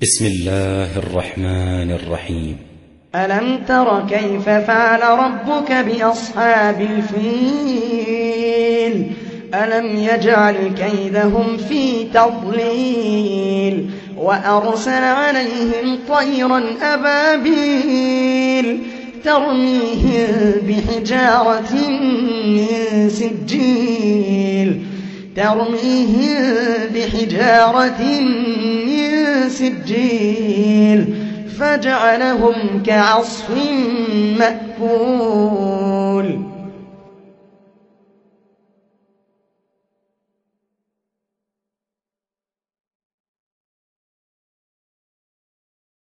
بسم الله الرحمن الرحيم. ألم تر كيف فعل ربك بأصحاب الفيل ألم يجعل كيدهم في تضليل وأرسل عليهم طيرا أبابيل ترميهم بحجارة من سجيل فجعلهم كعصف مأكول.